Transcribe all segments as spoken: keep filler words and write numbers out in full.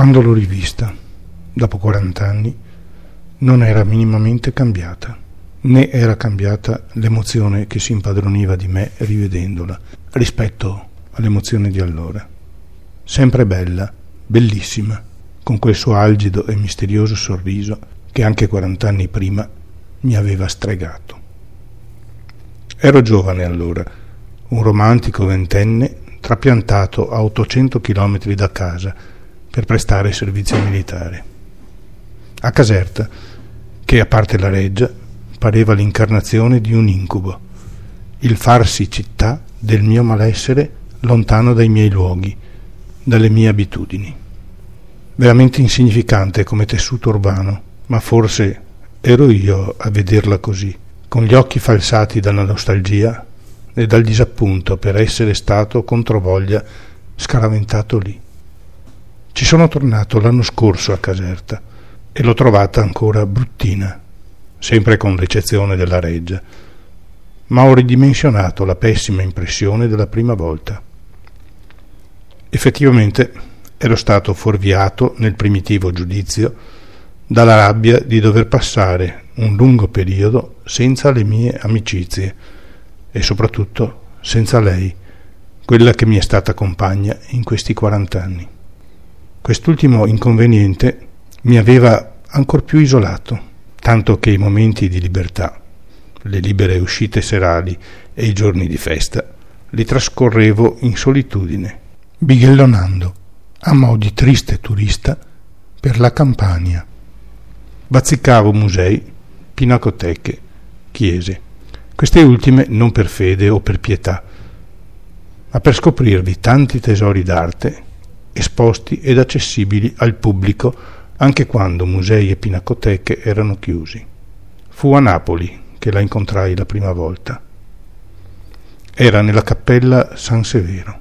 Quando l'ho rivista, dopo quarant'anni, non era minimamente cambiata, né era cambiata l'emozione che si impadroniva di me rivedendola rispetto all'emozione di allora. Sempre bella, bellissima, con quel suo algido e misterioso sorriso che anche quarant'anni prima mi aveva stregato. Ero giovane allora, un romantico ventenne trapiantato a ottocento chilometri da casa per prestare servizio militare. A Caserta, che a parte la reggia pareva l'incarnazione di un incubo, il farsi città del mio malessere lontano dai miei luoghi, dalle mie abitudini. Veramente insignificante come tessuto urbano, ma forse ero io a vederla così, con gli occhi falsati dalla nostalgia e dal disappunto per essere stato controvoglia scaraventato lì. Ci sono tornato l'anno scorso a Caserta e l'ho trovata ancora bruttina, sempre con l'eccezione della reggia, ma ho ridimensionato la pessima impressione della prima volta. Effettivamente ero stato fuorviato nel primitivo giudizio dalla rabbia di dover passare un lungo periodo senza le mie amicizie e soprattutto senza lei, quella che mi è stata compagna in questi quarant'anni. Quest'ultimo inconveniente mi aveva ancor più isolato, tanto che i momenti di libertà, le libere uscite serali e i giorni di festa li trascorrevo in solitudine, bighellonando a mo' di triste turista per la Campania. Bazzicavo musei, pinacoteche, chiese, queste ultime non per fede o per pietà, ma per scoprirvi tanti tesori d'arte esposti ed accessibili al pubblico anche quando musei e pinacoteche erano chiusi. Fu a Napoli che la incontrai la prima volta. Era nella cappella San Severo.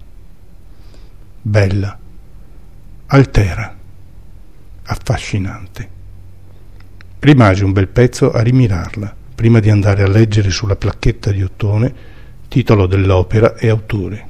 Bella, altera, affascinante. Rimasi un bel pezzo a rimirarla, prima di andare a leggere sulla placchetta di ottone titolo dell'opera e autore.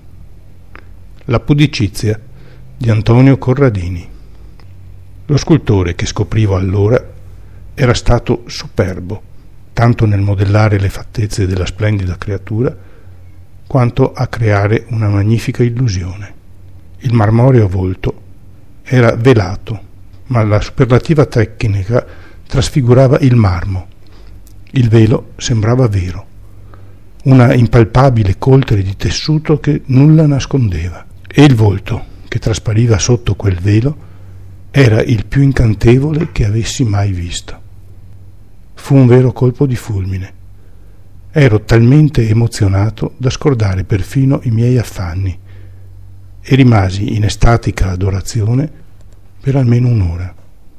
La pudicizia di Antonio Corradini. Lo scultore che scoprivo allora era stato superbo, tanto nel modellare le fattezze della splendida creatura, quanto a creare una magnifica illusione. Il marmoreo volto era velato, ma la superlativa tecnica trasfigurava il marmo. Il velo sembrava vero, una impalpabile coltre di tessuto che nulla nascondeva, e il volto che traspariva sotto quel velo era il più incantevole che avessi mai visto. Fu un vero colpo di fulmine. Ero talmente emozionato da scordare perfino i miei affanni e rimasi in estatica adorazione per almeno un'ora.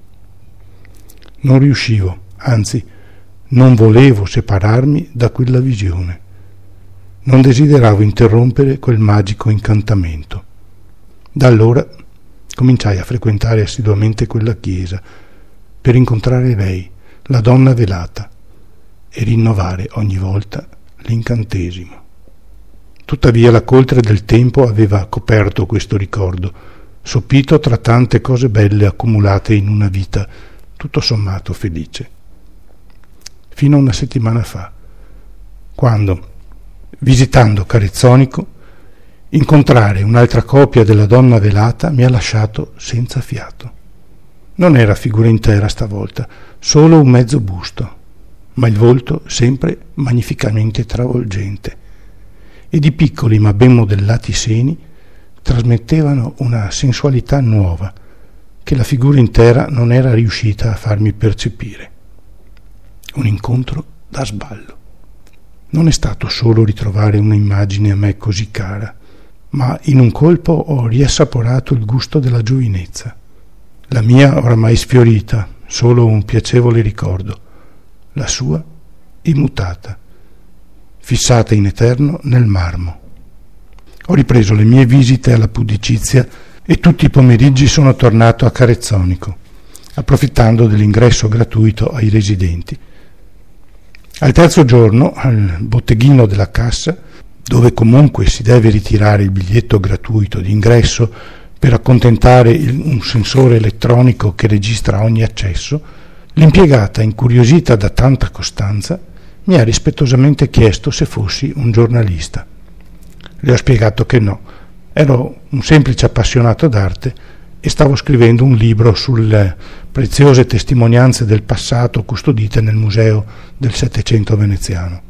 Non riuscivo, anzi, non volevo separarmi da quella visione. Non desideravo interrompere quel magico incantamento. Da allora cominciai a frequentare assiduamente quella chiesa per incontrare lei, la donna velata, e rinnovare ogni volta l'incantesimo. Tuttavia la coltre del tempo aveva coperto questo ricordo, sopito tra tante cose belle accumulate in una vita tutto sommato felice. Fino a una settimana fa, quando, visitando Carezzonico, incontrare un'altra copia della donna velata mi ha lasciato senza fiato. Non era figura intera stavolta, solo un mezzo busto, ma il volto sempre magnificamente travolgente, ed i piccoli ma ben modellati seni trasmettevano una sensualità nuova che la figura intera non era riuscita a farmi percepire. Un incontro da sballo. Non è stato solo ritrovare un'immagine a me così cara, ma in un colpo ho riassaporato il gusto della giovinezza. La mia oramai sfiorita, solo un piacevole ricordo, la sua immutata, fissata in eterno nel marmo. Ho ripreso le mie visite alla pudicizia e tutti i pomeriggi sono tornato a Carezzonico, approfittando dell'ingresso gratuito ai residenti. Al terzo giorno, al botteghino della cassa, dove comunque si deve ritirare il biglietto gratuito d'ingresso per accontentare il, un sensore elettronico che registra ogni accesso, l'impiegata, incuriosita da tanta costanza, mi ha rispettosamente chiesto se fossi un giornalista. Le ho spiegato che no, ero un semplice appassionato d'arte e stavo scrivendo un libro sulle preziose testimonianze del passato custodite nel museo del Settecento veneziano.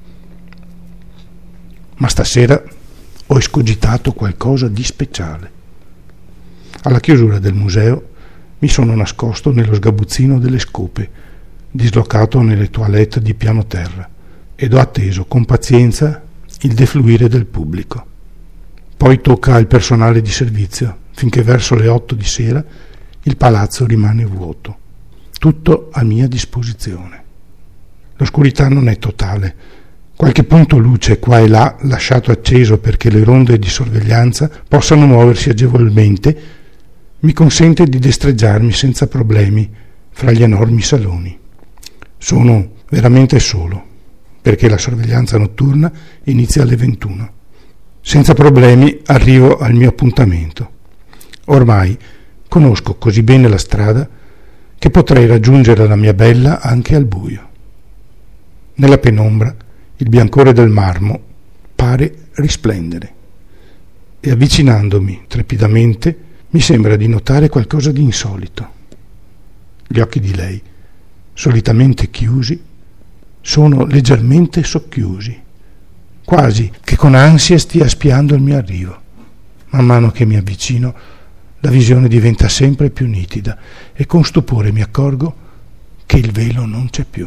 Ma stasera ho escogitato qualcosa di speciale. Alla chiusura del museo mi sono nascosto nello sgabuzzino delle scope, dislocato nelle toilette di piano terra, ed ho atteso con pazienza il defluire del pubblico. Poi tocca al personale di servizio, finché verso le otto di sera il palazzo rimane vuoto, tutto a mia disposizione. L'oscurità non è totale. Qualche punto luce qua e là lasciato acceso perché le ronde di sorveglianza possano muoversi agevolmente mi consente di destreggiarmi senza problemi fra gli enormi saloni. Sono veramente solo, perché la sorveglianza notturna inizia alle ventuno. Senza problemi arrivo al mio appuntamento. Ormai conosco così bene la strada che potrei raggiungere la mia bella anche al buio. Nella penombra il biancore del marmo pare risplendere e avvicinandomi trepidamente mi sembra di notare qualcosa di insolito. Gli occhi di lei, solitamente chiusi, sono leggermente socchiusi, quasi che con ansia stia spiando il mio arrivo. Man mano che mi avvicino, la visione diventa sempre più nitida e con stupore mi accorgo che il velo non c'è più.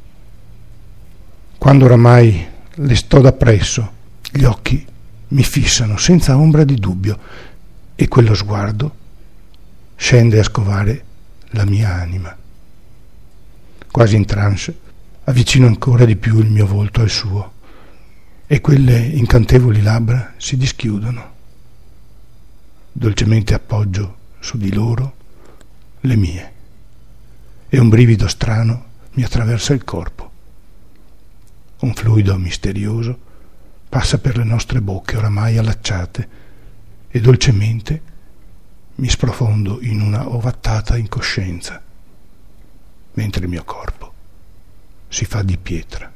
Quando oramai le sto da presso, gli occhi mi fissano senza ombra di dubbio e quello sguardo scende a scovare la mia anima. Quasi in trance, avvicino ancora di più il mio volto al suo e quelle incantevoli labbra si dischiudono. Dolcemente appoggio su di loro le mie e un brivido strano mi attraversa il corpo. Un fluido misterioso passa per le nostre bocche oramai allacciate e dolcemente mi sprofondo in una ovattata incoscienza, mentre il mio corpo si fa di pietra.